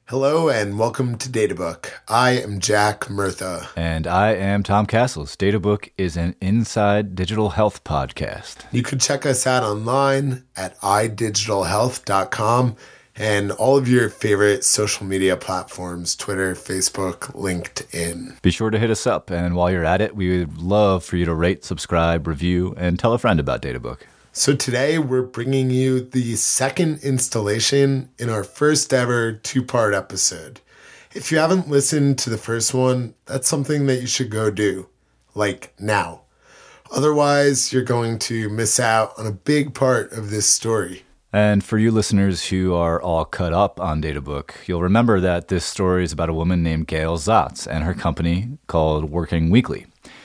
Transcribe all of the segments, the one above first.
Hello and welcome to Databook. I am Jack Murtha. And I am Tom Castles. Databook is an inside digital health podcast. You can check us out online at idigitalhealth.com and all of your favorite social media platforms, Twitter, Facebook, LinkedIn. Be sure to hit us up. And while you're at it, we would love for you to rate, subscribe, review, and tell a friend about Databook. So today we're bringing you the second installation in our first ever two-part episode. If you haven't listened to the first one, that's something that you should go do, like now. Otherwise, you're going to miss out on a big part of this story. And for you listeners who are all cut up on Databook, you'll remember that this story is about a woman named Gail Zatz and her company called Working Weekly.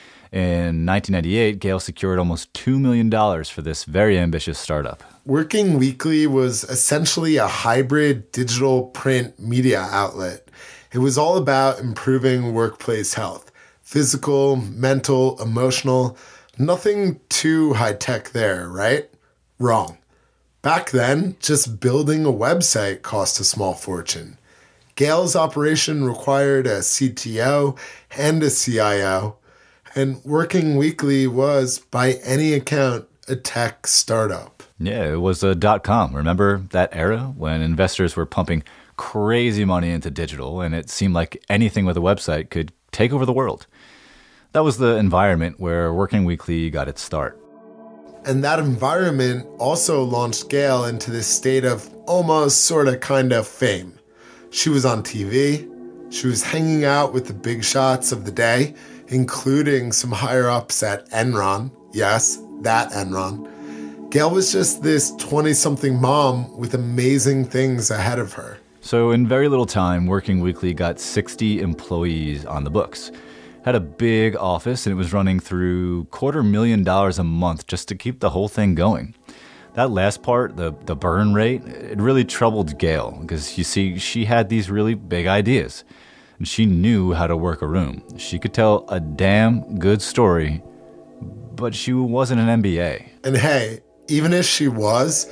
In 1998, Gail secured almost $2 million for this very ambitious startup. Working Weekly was essentially a hybrid digital print media outlet. It was all about improving workplace health, physical, mental, emotional. Nothing too high-tech there, right? Wrong. Back then, just building a website cost a small fortune. Gail's operation required a CTO and a CIO. And Working Weekly was, by any account, a tech startup. Yeah, it was a .com. Remember that era when investors were pumping crazy money into digital and it seemed like anything with a website could take over the world? That was the environment where Working Weekly got its start. And that environment also launched Gail into this state of almost sort of kind of fame. She was on TV. She was hanging out with the big shots of the day, including some higher-ups at Enron. Yes, that Enron. Gail was just this 20-something mom with amazing things ahead of her. So in very little time, Working Weekly got 60 employees on the books. Had a big office, and it was running through $250,000 a month just to keep the whole thing going. That last part, the burn rate, it really troubled Gail because, you see, she had these really big ideas. And she knew how to work a room. She could tell a damn good story, but she wasn't an MBA. And hey, even if she was,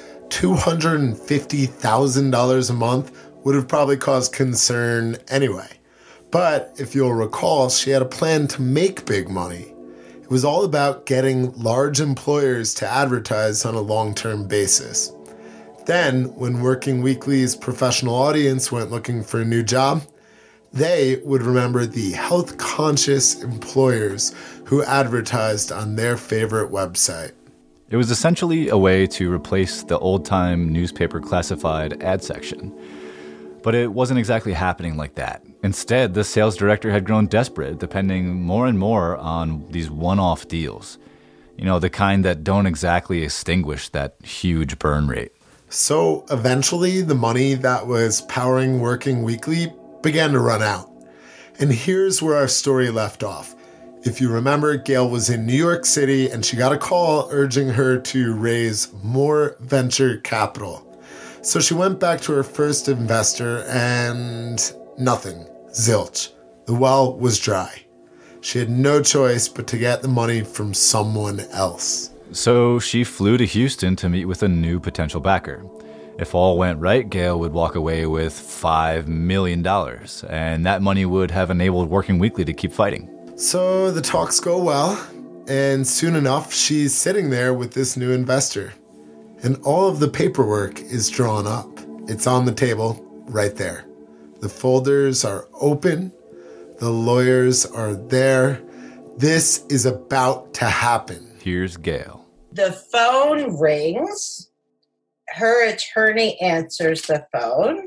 $250,000 a month would have probably caused concern anyway. But if you'll recall, she had a plan to make big money. It was all about getting large employers to advertise on a long-term basis. Then, when Working Weekly's professional audience went looking for a new job, they would remember the health-conscious employers who advertised on their favorite website. It was essentially a way to replace the old-time newspaper classified ad section. But it wasn't exactly happening like that. Instead, the sales director had grown desperate, depending more and more on these one-off deals. You know, the kind that don't exactly extinguish that huge burn rate. So eventually, the money that was powering Working Weekly began to run out. And here's where our story left off. If you remember, Gail was in New York City and she got a call urging her to raise more venture capital. So she went back to her first investor and nothing. Zilch. The well was dry. She had no choice but to get the money from someone else. So she flew to Houston to meet with a new potential backer. If all went right, Gail would walk away with $5 million, and that money would have enabled Working Weekly to keep fighting. So the talks go well, and soon enough, she's sitting there with this new investor. And all of the paperwork is drawn up. It's on the table right there. The folders are open. The lawyers are there. This is about to happen. Here's Gail. The phone rings. Her attorney answers the phone.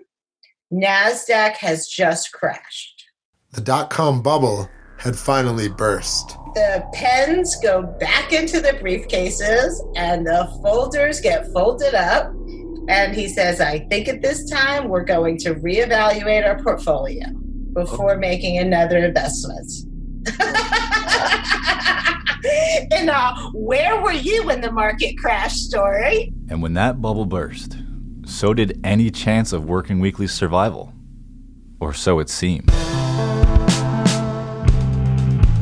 NASDAQ has just crashed. The dot-com bubble had finally burst. The pens go back into the briefcases and the folders get folded up. And he says, I think at this time we're going to reevaluate our portfolio before making another investment. And where were you when the market crashed story? And when that bubble burst, so did any chance of Working Weekly's survival. Or so it seemed.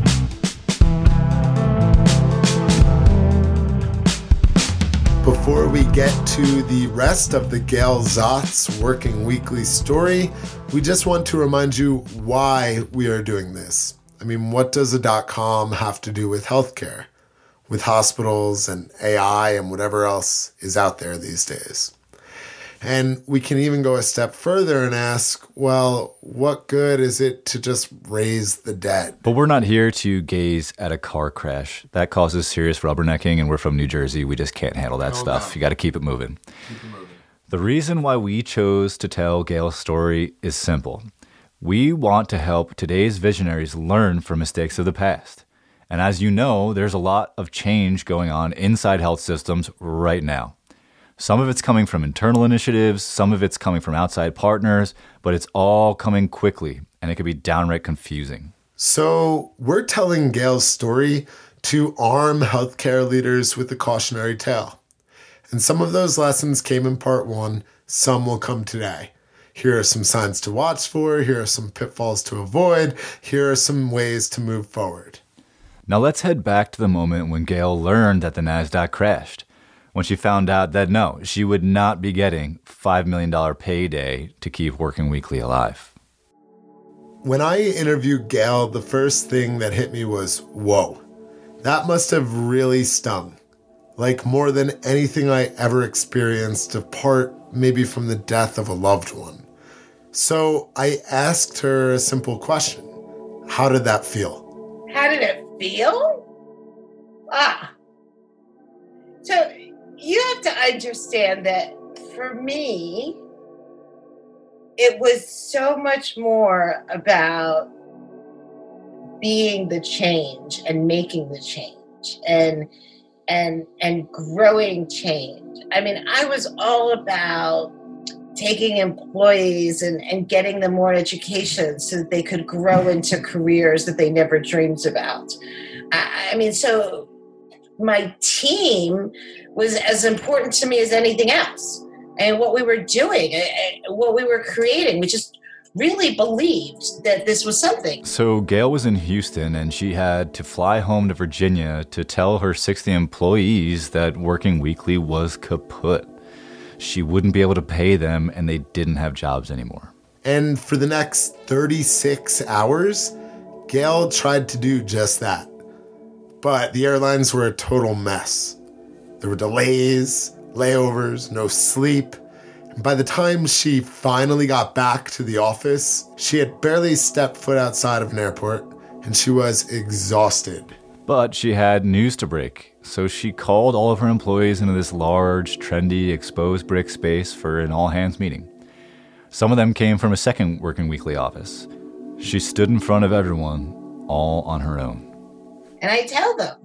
Before we get to the rest of the Gail Zotz Working Weekly story, we just want to remind you why we are doing this. I mean, what does a .com have to do with healthcare, with hospitals and AI and whatever else is out there these days? And we can even go a step further and ask, well, what good is it to just raise the dead? But we're not here to gaze at a car crash. That causes serious rubbernecking, and we're from New Jersey. We just can't handle that stuff. No. You got to keep it moving. The reason why we chose to tell Gail's story is simple. We want to help today's visionaries learn from mistakes of the past. And as you know, there's a lot of change going on inside health systems right now. Some of it's coming from internal initiatives, some of it's coming from outside partners, but it's all coming quickly, and it can be downright confusing. So we're telling Gail's story to arm healthcare leaders with a cautionary tale. And some of those lessons came in part one, some will come today. Here are some signs to watch for, here are some pitfalls to avoid, here are some ways to move forward. Now let's head back to the moment when Gail learned that the NASDAQ crashed. When she found out that no, she would not be getting $5 million payday to keep Working Weekly alive. When I interviewed Gail, the first thing that hit me was, whoa, that must have really stung. Like more than anything I ever experienced, apart maybe from the death of a loved one. So I asked her a simple question. How did that feel? How did it feel? So you have to understand that for me, it was so much more about being the change and making the change and growing change. I mean, I was all about taking employees and getting them more education so that they could grow into careers that they never dreamed about. I mean, so my team was as important to me as anything else. And what we were doing, what we were creating, we just really believed that this was something. So Gail was in Houston, and she had to fly home to Virginia to tell her 60 employees that Working Weekly was kaput. She wouldn't be able to pay them, and they didn't have jobs anymore. And for the next 36 hours, Gail tried to do just that. But the airlines were a total mess. There were delays, layovers, no sleep. And by the time she finally got back to the office, she had barely stepped foot outside of an airport, and she was exhausted. But she had news to break, so she called all of her employees into this large, trendy, exposed brick space for an all-hands meeting. Some of them came from a second Working Weekly office. She stood in front of everyone, all on her own. And I tell them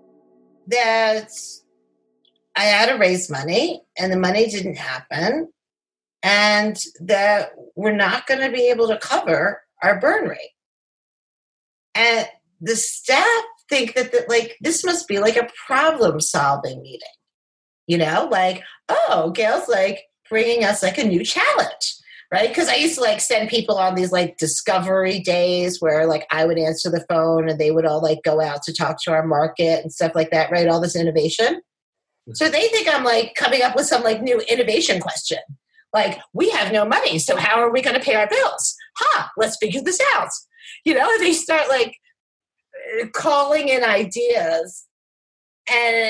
that I had to raise money, and the money didn't happen, and that we're not going to be able to cover our burn rate. And the staff think that this must be like a problem-solving meeting. You know, like, oh, Gail's like bringing us like a new challenge. Right? Because I used to send people on these discovery days where I would answer the phone and they would all go out to talk to our market and stuff like that, right? All this innovation. So they think I'm coming up with some new innovation question. We have no money, so how are we going to pay our bills? Let's figure this out. You know, they start calling in ideas and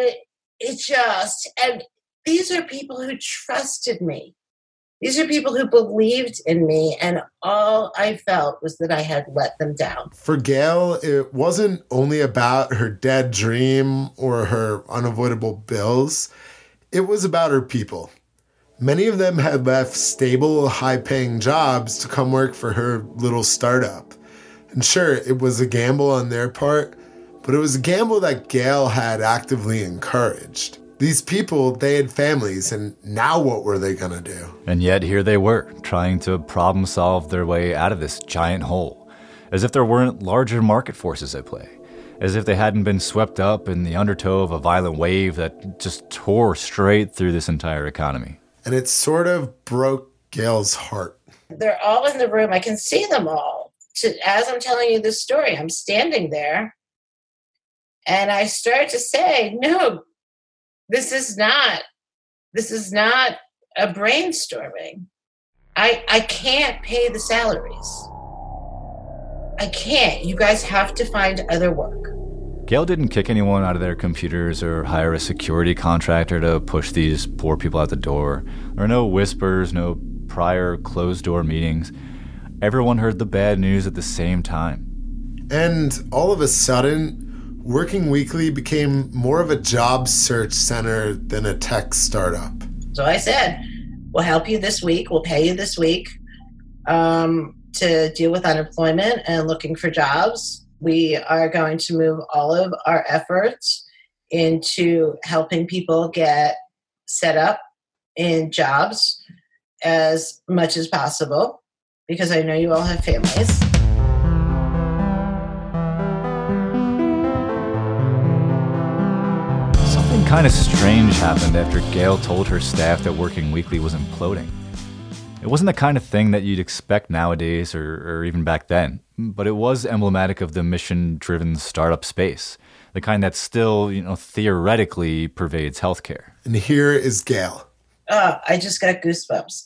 these are people who trusted me. These are people who believed in me, and all I felt was that I had let them down. For Gail, it wasn't only about her dead dream or her unavoidable bills. It was about her people. Many of them had left stable, high-paying jobs to come work for her little startup. And sure, it was a gamble on their part, but it was a gamble that Gail had actively encouraged. These people, they had families, and now what were they going to do? And yet here they were, trying to problem solve their way out of this giant hole, as if there weren't larger market forces at play, as if they hadn't been swept up in the undertow of a violent wave that just tore straight through this entire economy. And it sort of broke Gail's heart. They're all in the room. I can see them all. As I'm telling you this story, I'm standing there, and I start to say, no, this is not This is not a brainstorming. I can't pay the salaries. I can't. You guys have to find other work. Gail didn't kick anyone out of their computers or hire a security contractor to push these poor people out the door. There were no whispers, no prior closed-door meetings. Everyone heard the bad news at the same time. And all of a sudden, Working Weekly became more of a job search center than a tech startup. So I said, we'll help you this week. We'll pay you this week to deal with unemployment and looking for jobs. We are going to move all of our efforts into helping people get set up in jobs as much as possible, because I know you all have families. Something kind of strange happened after Gail told her staff that Working Weekly was imploding. It wasn't the kind of thing that you'd expect nowadays or even back then, but it was emblematic of the mission-driven startup space, the kind that still, theoretically pervades healthcare. And here is Gail. Oh, I just got goosebumps.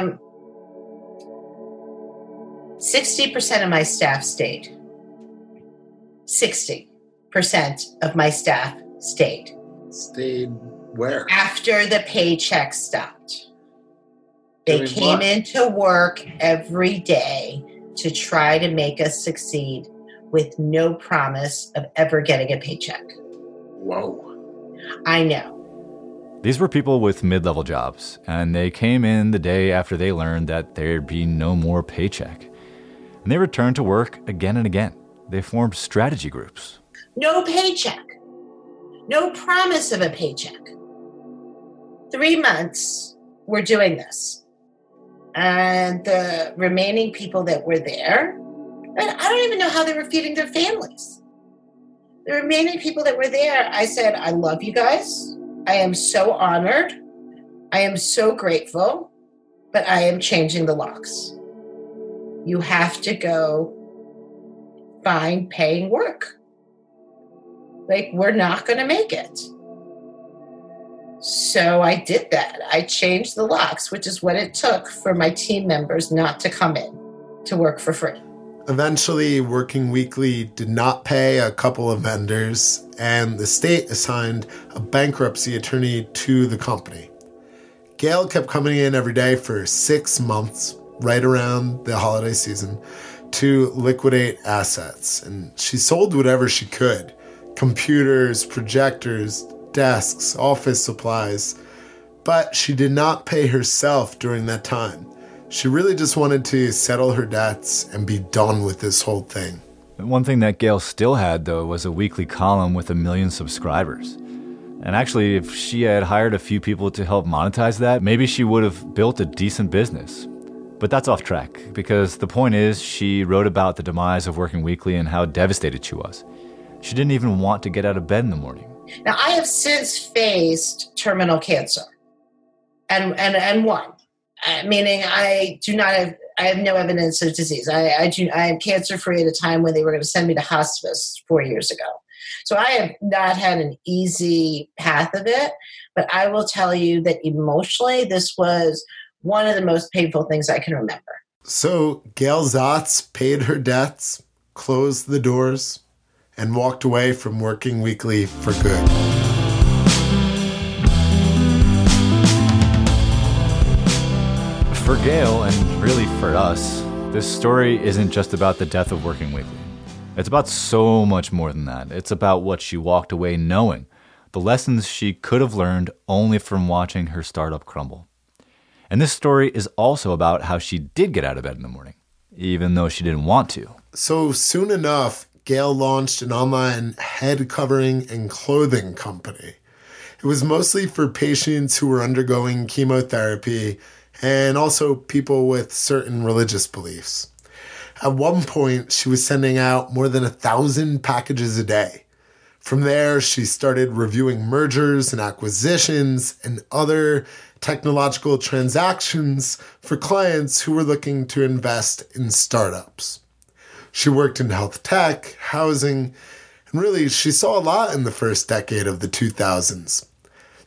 60% of my staff stayed. 60% of my staff stayed. Stayed where? After the paycheck stopped. They Doing came what? into work every day to try to make us succeed with no promise of ever getting a paycheck. Whoa. I know. These were people with mid-level jobs, and they came in the day after they learned that there'd be no more paycheck. And they returned to work again and again. They formed strategy groups. No paycheck. No promise of a paycheck. 3 months we're doing this. And the remaining people that were there, and I don't even know how they were feeding their families. The remaining people that were there, I said, I love you guys. I am so honored. I am so grateful, but I am changing the locks. You have to go find paying work. Like, we're not going to make it. So I did that. I changed the locks, which is what it took for my team members not to come in to work for free. Eventually, Working Weekly did not pay a couple of vendors, and the state assigned a bankruptcy attorney to the company. Gail kept coming in every day for 6 months, right around the holiday season, to liquidate assets. And she sold whatever she could: computers, projectors, desks, office supplies. But she did not pay herself during that time. She really just wanted to settle her debts and be done with this whole thing. One thing that Gail still had, though, was a weekly column with 1 million subscribers. And actually, if she had hired a few people to help monetize that, maybe she would have built a decent business. But that's off track, because the point is, she wrote about the demise of Working Weekly and how devastated she was. She didn't even want to get out of bed in the morning. Now, I have since faced terminal cancer and won. Meaning I have no evidence of disease. I am cancer-free at a time when they were going to send me to hospice 4 years ago. So I have not had an easy path of it, but I will tell you that emotionally, this was one of the most painful things I can remember. So Gail Zotz paid her debts, closed the doors, and walked away from Working Weekly for good. For Gail, and really for us, this story isn't just about the death of Working Weekly. It's about so much more than that. It's about what she walked away knowing, the lessons she could have learned only from watching her startup crumble. And this story is also about how she did get out of bed in the morning, even though she didn't want to. So soon enough, Gail launched an online head covering and clothing company. It was mostly for patients who were undergoing chemotherapy and also people with certain religious beliefs. At one point, she was sending out more than 1,000 packages a day. From there, she started reviewing mergers and acquisitions and other technological transactions for clients who were looking to invest in startups. She worked in health tech, housing, and really she saw a lot in the first decade of the 2000s.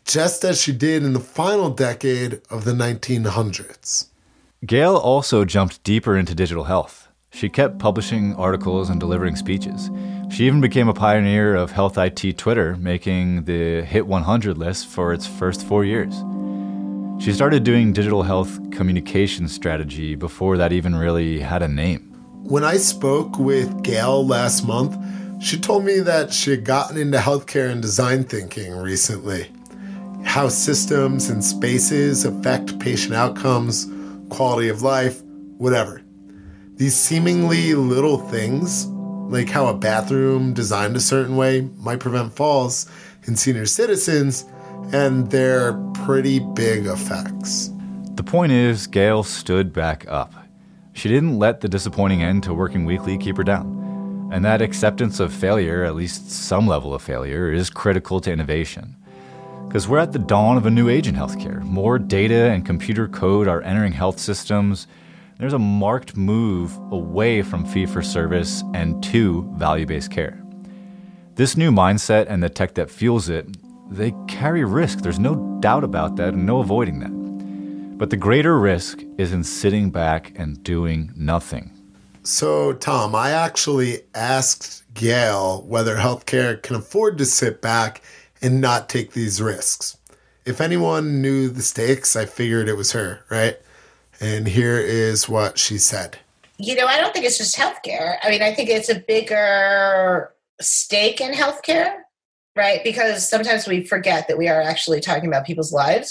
just as she did in the final decade of the 1900s. Gail also jumped deeper into digital health. She kept publishing articles and delivering speeches. She even became a pioneer of health IT Twitter, making the Hit 100 list for its first 4 years. She started doing digital health communication strategy before that even really had a name. When I spoke with Gail last month, she told me that she had gotten into healthcare and design thinking recently. How systems and spaces affect patient outcomes, quality of life, whatever. These seemingly little things, like how a bathroom designed a certain way might prevent falls in senior citizens, and their pretty big effects. The point is, Gail stood back up. She didn't let the disappointing end to Working Weekly keep her down. And that acceptance of failure, at least some level of failure, is critical to innovation. Because we're at the dawn of a new age in healthcare. More data and computer code are entering health systems. There's a marked move away from fee-for-service and to value-based care. This new mindset and the tech that fuels it, they carry risk. There's no doubt about that and no avoiding that. But the greater risk is in sitting back and doing nothing. So, Tom, I actually asked Gail whether healthcare can afford to sit back and not take these risks. If anyone knew the stakes, I figured it was her, right? And here is what she said. I don't think it's just healthcare. I think it's a bigger stake in healthcare, right? Because sometimes we forget that we are actually talking about people's lives.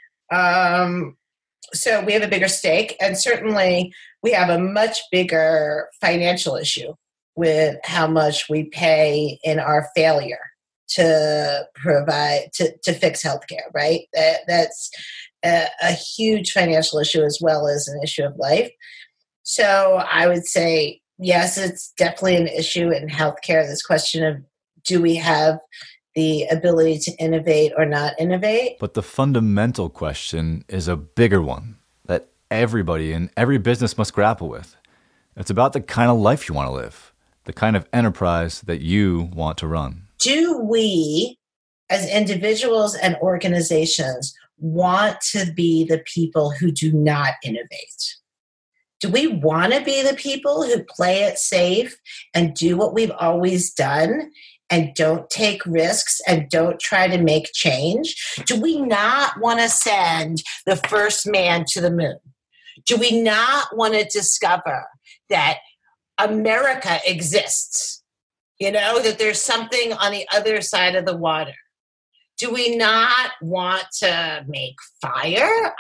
So we have a bigger stake, and certainly we have a much bigger financial issue with how much we pay in our failure to provide, to fix healthcare, right? That's a huge financial issue as well as an issue of life. So I would say, yes, it's definitely an issue in healthcare. This question of, do we have the ability to innovate or not innovate? But the fundamental question is a bigger one that everybody in every business must grapple with. It's about the kind of life you want to live, the kind of enterprise that you want to run. Do we, as individuals and organizations, want to be the people who do not innovate? Do we want to be the people who play it safe and do what we've always done and don't take risks and don't try to make change? Do we not want to send the first man to the moon? Do we not want to discover that America exists? That there's something on the other side of the water? Do we not want to make fire?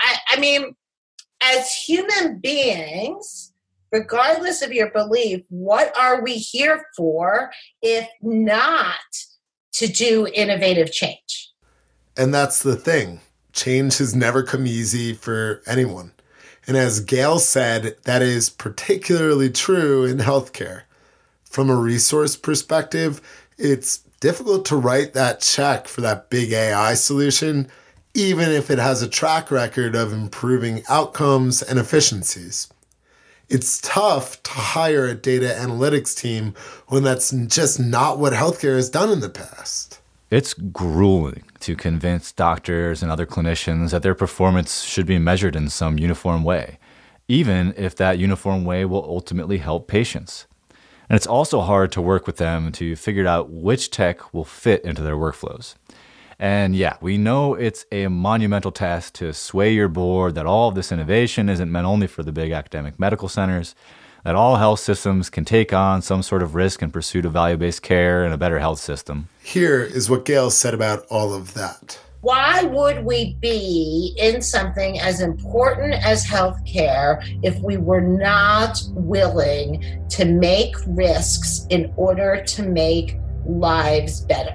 As human beings, regardless of your belief, what are we here for if not to do innovative change? And that's the thing. Change has never come easy for anyone. And as Gail said, that is particularly true in healthcare. From a resource perspective, it's difficult to write that check for that big AI solution, even if it has a track record of improving outcomes and efficiencies. It's tough to hire a data analytics team when that's just not what healthcare has done in the past. It's grueling to convince doctors and other clinicians that their performance should be measured in some uniform way, even if that uniform way will ultimately help patients. And it's also hard to work with them to figure out which tech will fit into their workflows. And yeah, we know it's a monumental task to sway your board that all of this innovation isn't meant only for the big academic medical centers, that all health systems can take on some sort of risk in pursuit of value-based care and a better health system. Here is what Gail said about all of that. Why would we be in something as important as healthcare if we were not willing to make risks in order to make lives better?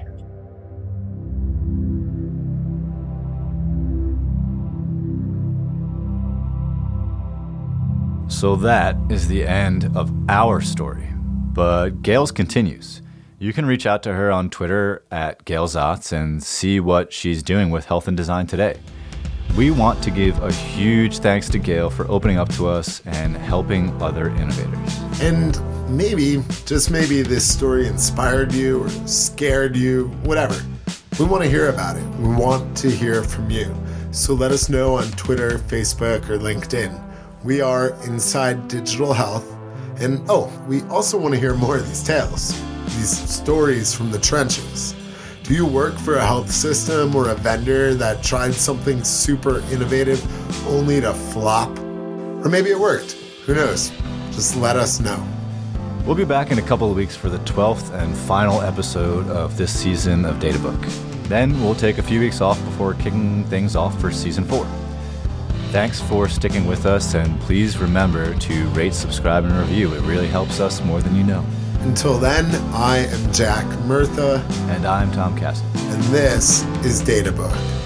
So that is the end of our story. But Gail's continues. You can reach out to her on Twitter at Gail Zotz and see what she's doing with health and design today. We want to give a huge thanks to Gail for opening up to us and helping other innovators. And maybe, just maybe, this story inspired you or scared you, whatever. We want to hear about it. We want to hear from you. So let us know on Twitter, Facebook, or LinkedIn. We are Inside Digital Health. And we also want to hear more of these tales, these stories from the trenches. Do you work for a health system or a vendor that tried something super innovative only to flop? Or maybe it worked. Who knows? Just let us know. We'll be back in a couple of weeks for the 12th and final episode of this season of Databook. Then we'll take a few weeks off before kicking things off for season 4. Thanks for sticking with us, and please remember to rate, subscribe, and review. It really helps us more than you know. Until then, I am Jack Murtha. And I'm Tom Castle. And this is Databook.